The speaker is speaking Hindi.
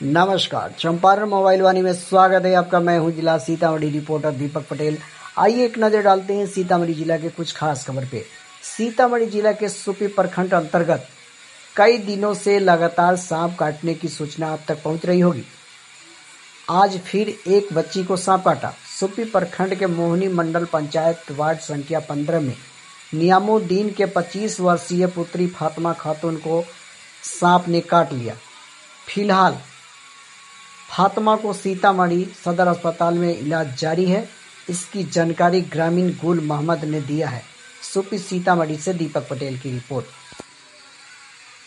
नमस्कार, चंपारण मोबाइल वाणी में स्वागत है आपका। मैं हूं जिला सीतामढ़ी रिपोर्टर दीपक पटेल। आइए एक नजर डालते हैं सीतामढ़ी जिला के कुछ खास खबर पे। सीतामढ़ी जिला के सुपी प्रखंड अंतर्गत कई दिनों से लगातार सांप काटने की सूचना आप तक पहुंच रही होगी। आज फिर एक बच्ची को सांप काटा। सुपी प्रखंड के मोहनी मंडल पंचायत वार्ड संख्या 15 में नियामुद्दीन के 25 वर्षीय पुत्री फातिमा खातून को सांप ने काट लिया। फिलहाल फातिमा को सीतामढ़ी सदर अस्पताल में इलाज जारी है। इसकी जानकारी ग्रामीण गुल मोहम्मद ने दिया है। सुपी सीतामढ़ी से दीपक पटेल की रिपोर्ट।